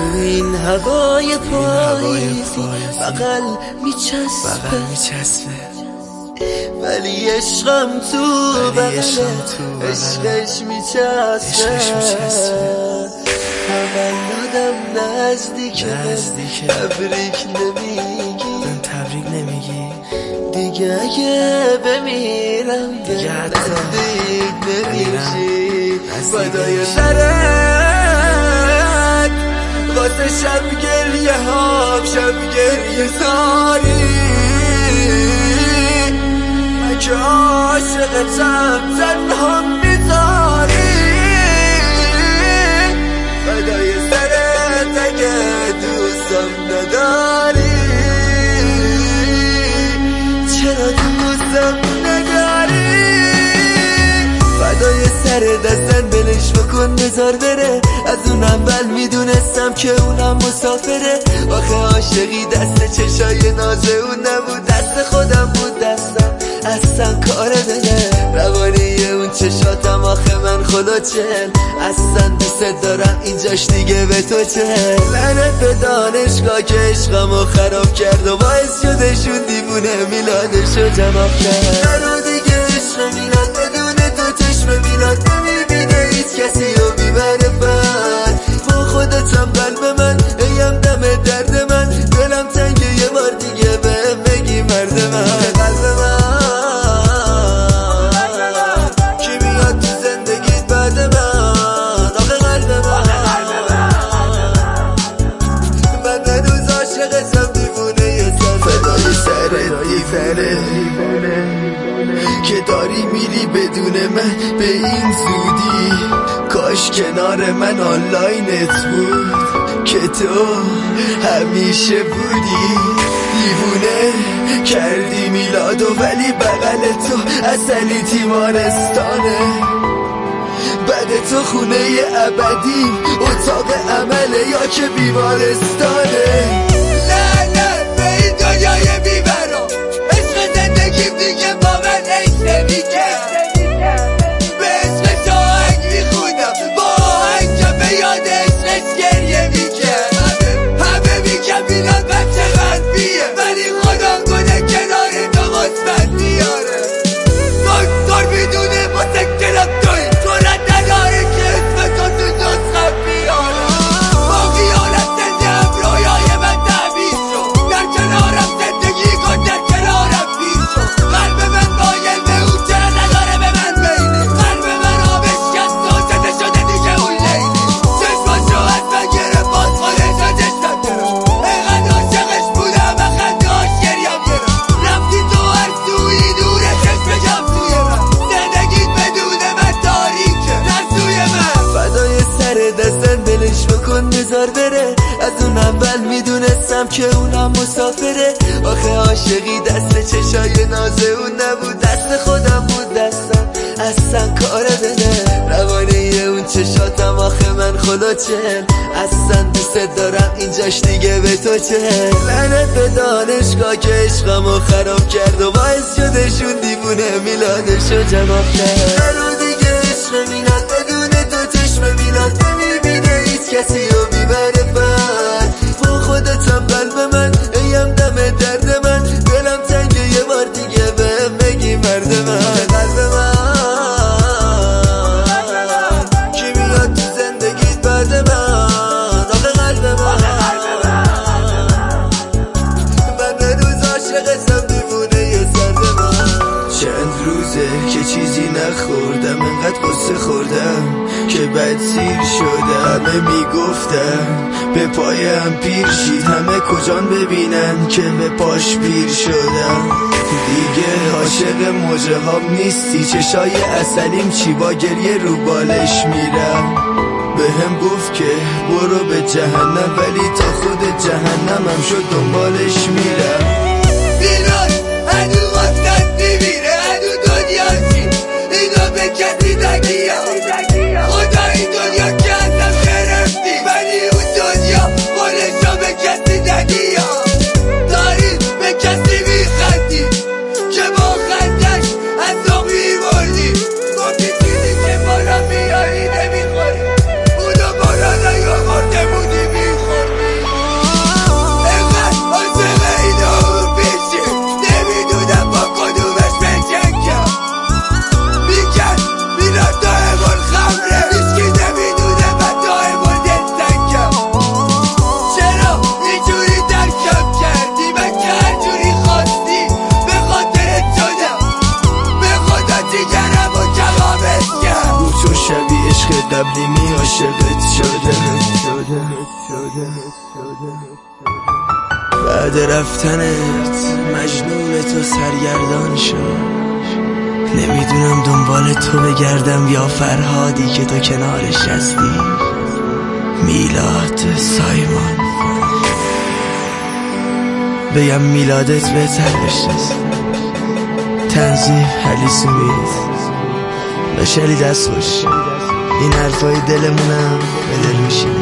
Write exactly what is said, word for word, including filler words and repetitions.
تو این هوای پاییزی بغل میچسبه ولی عشقم تو بغل عشقش میچسبه تولدم نزدیکه تبریک نمیگی دیگه اگه بمیرم نزدیک نمیشی فدای سرت واسه شب گریه هام شب گریه زاری من که عاشقتم تنها میذاری فدای سرت اگه دوستم نداری چرا دوستم نداری فدای سر دستن بلش بکن بذار بره از اون اول میدونستم که اونم مسافره آخه عاشقی دست چشای نازه اون نبود دست خودم بود دستم اصلا کار دله روانی اون چشاتم آخه من خدا چل اصلا دوست دارم اینجاش دیگه به تو چل لعنت به دانشگاه که عشقمو خراب کرد و باعث شدشون دیوونه میلادشو جمع کرد نرو دیگه عشق میلاد بدون تو چشم میلاد نمیبینه هیچ کسی و بیبره بر با خودتم قلب من ایم دم درد من دلم تنگه یه بار دیگه بهم بگی مرد من قلب من کی میاد تو زندگیت بعد من آخه قلب من من هنوز عاشقتم دیوونه یه سر فدای سرت دیوونه که داری میری بدون من به این زودی کاش کنار من آنلاینت بود که تو همیشه بودی دیوونه کردی میلادو ولی بغل تو اصلی تیمارستانه بعد تو خونه ابدی اتاق عمله یا که بیمارستانه لعنت به این دنیای بیبرا عشق زندگیم دیگه با من عیش نمیگه به عشق تو آهنگ میخونم با آهنگ که به یاد عشقش گریه میگه همه میگه میلاد بچه منفیه ولی خدا کنه کنار تو مثبت میاره دکتر میدونه متکلم توی تو رد نداره که اسم تو تو نسخم بیاره با خیالت زندم رویای من تعبیر شد در کنارم زندگی کن در کنارم پیر شد قلب من مایل به اون چرا نداره به من بیلی قلب من آبش کست و زده شده دیگه اون لیلی چشماشو از من گره باز خودش ازش نگره اینقدر عاشقش بودم و خنده هاش گریم گرم رفتی تو هر سوی دوره چشم جم توی من زندگیت بدون من تاریکه ترسوی من فدای سر دستن بلش بکن بذار بره از اون اول میدونستم که اونم مسافره آخه عاشقی دست چشای نازه اون نبود دست خودم بود دستم اصلا کار دله روانی اون چشاتم آخه من خدا چل اصلا دوست دارم اینجاش دیگه به تو چل لعنت به دانشگاه که عشقمو خراب کرد و باعث شدشون دیوونه میلادشو جمع کرد نرو دیگه عشق میلاد بدون تو چشم میلاد نمیبینه هیچ کسی و بیبره بر با خودتم قلب من ایم دم درد من دلم تنگه یه بار دیگه بهم بگی مرد من قلب من کی میاد تو زندگیت بعد من آخه قلب من من هنوز عاشقتم دیوونه یه سرد من چند روزه که چیزی نخوردم انقدر قصه خوردم که بد سیر شدم همه میگفتن به پایم پیر شید همه کجان ببینن که به پاش پیر شدم دیگه عاشق موجه هام نیستی چشای اصلیم چی با گریه رو بالش میرم به هم گفت که برو به جهنم ولی تا خود جهنمم شد دنبالش میرم بیرون هنو وقتت میبینه هنو دنیا چی اینو به کسی نگیم خدا این دنیا که ازم گرفتی ولی اون دنیا خودشو به کسی نگیم داری به کسی میخندی که با خندش از تو میبردی گفتی چیزی که بارا میاری نمیخوری اونو بارا نیامرده بودی میخوری قبلی عاشقت شدم. بعد رفتنت مجنون تو سرگردان شد. نمیدونم دنبال تو بگردم یا فرهادی که تو کنارش هستی. میلاد سایمان. بگم میلادت بهتر بشناسه. تنظیم علی سومیت. داشلی دست خوش. این حرفای دلمونم به دل میشینه.